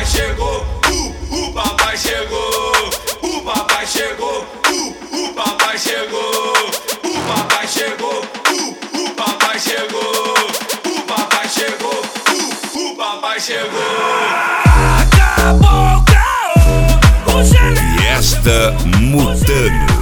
chegou, o papai chegou, o papai chegou, o papai chegou, o papai chegou, o papai chegou, o papai chegou, o papai chegou. Acabou o caô, o geleia. Fiesta Mutano.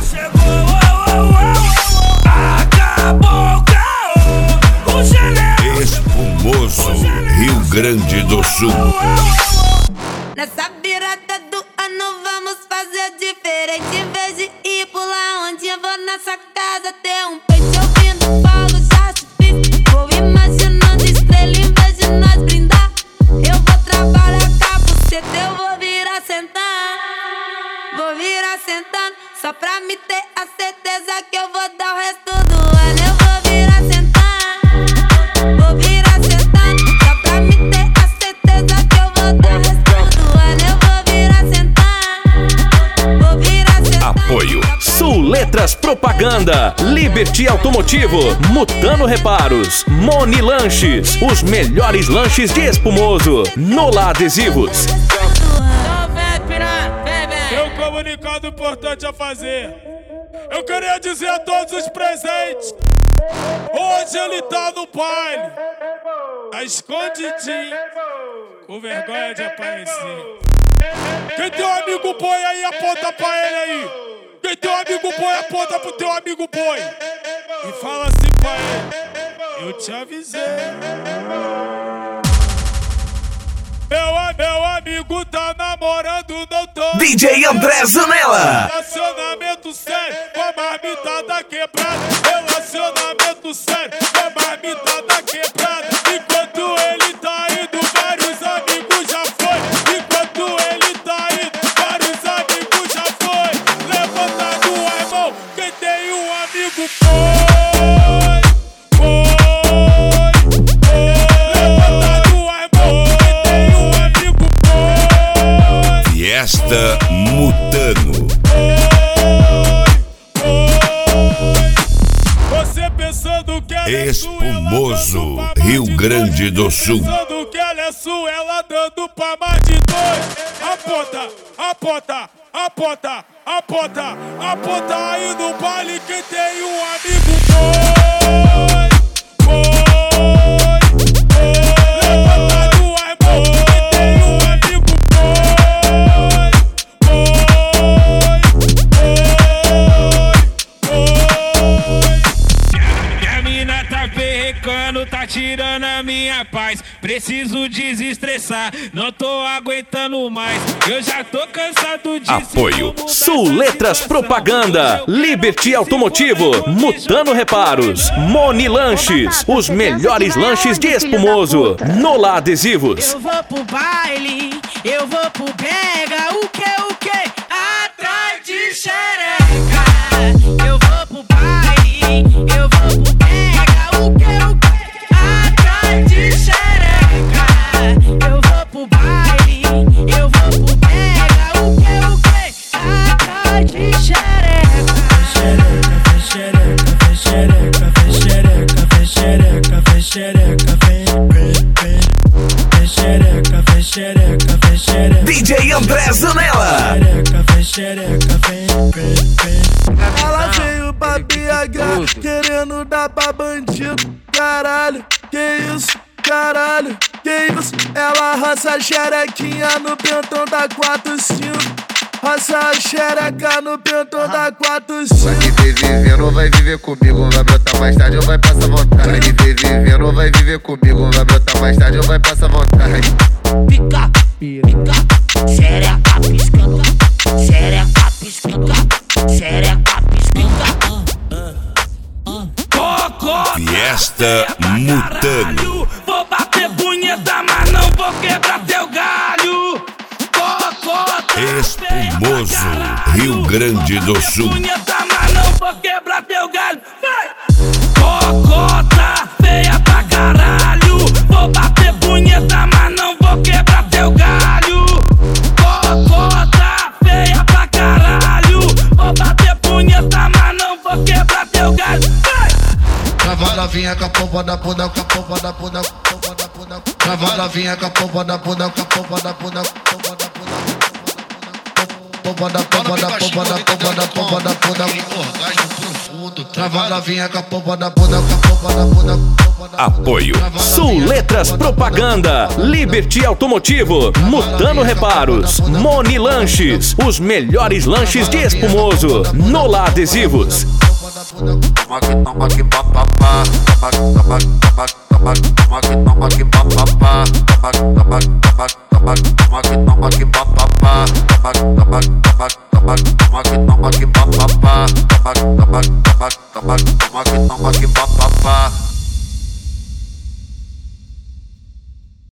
Acabou o caô, o geleia. Espumoso, Rio Grande do Sul. Nessa virada do ano vamos fazer diferente. Em vez de ir pular onde eu vou nessa casa ter um peito ouvindo falo, já se fiz. Vou imaginando estrela em vez de nós brindar. Eu vou trabalhar com a buceta, eu vou virar sentar. Vou virar sentando, só pra me ter a certeza que eu vou dar o resto do ano. Eu vou virar sentando, vou virar sentando, só pra me ter a certeza que eu vou dar o resto do ano. Eu vou virar sentando, vou virar sentando. Apoio Sul Letras Propaganda, Liberty Automotivo, Mutano Reparos, Moni Lanches, os melhores lanches de Espumoso, Nola Adesivos. Tem um comunicado importante a fazer. Eu queria dizer a todos os presentes: hoje ele tá no baile, tá escondidinho, com vergonha de aparecer. Quem tem um amigo boi aí, aponta pra ele aí. Quem tem um amigo boi, aponta pro teu amigo boi e fala assim pra ele: eu te avisei. Meu amigo tá namorando, não tô. DJ André Zanella. Relacionamento sério, com a marmitada quebrada. Relacionamento sério, com a marmitada quebrada. Enquanto ele tá indo, vários amigos já foi. Enquanto ele tá indo, vários amigos já foi. Levanta duas mãos, quem tem um amigo foi. Fiesta Mutano. Você pensando que ela é Espumoso, Rio Grande do Sul. Pensando que ela é sua, ela dando pra mais de dois. Aponta, aponta, aponta, aponta, aponta aí no baile quem tem um amigo foi. Levanta duas mãos, quem tem um amigo Minha mina tá perrecando, tá tirando a minha paz. Preciso desestressar, não tô aguentando mais. Eu já tô cansado de Apoio Sul Letras Propaganda, Liberty Automotivo, Mutano Reparos, Moni Lanches, os melhores lanches de Espumoso, Nola Adesivos. Eu vou pro baile, eu vou pro pega, o que? Atrás de xereca. Eu vou pro baile, eu vou pro pega, o que? Atrás de xereca. Eu vou pro baile, eu vou pro pega, o que? Atrás de xereca. DJ André Zanella. Ela veio pra BH, querendo dar pra bandido. Caralho, que isso? Caralho, que isso? Ela roça a xerequinha no pentão da 45. Roça a xereca no pentão da 45. Vai viver vivendo, vai viver comigo. Vai brotar mais tarde ou vai passar vontade. Vai viver vivendo, vai viver comigo. Vai brotar mais tarde ou vai passar vontade. Pica, pica, xereca piscando, xereca piscando, xereca piscando. Fiesta Mutano. Vou bater punheta, mas não vou quebrar teu galho. Espumoso, Rio Grande do Sul. Punheta, mas não vou quebrar teu galho. Cocota feia pra caralho. Vou bater punheta, mas não vou quebrar teu galho. Cocota feia pra caralho. Vou bater punheta, mas não vou quebrar teu galho. Trava novinha com a pompa da bunda, com a pompa da bunda, com a pompa da bunda. Trava novinha com a pompa da bunda, com a pompa da bunda, pompa da bunda. Pompa da pompa da pompa da pompa da pompa da bunda. Trava novinha com a pompa da bunda, com a pompa da bunda. Apoio Sul Letras Propaganda, Liberty Automotivo, Mutano Reparos, Moni Lanches, os melhores lanches de Espumoso, Nola Adesivos. Toma que papapá, toma que papapá, toma que papapá.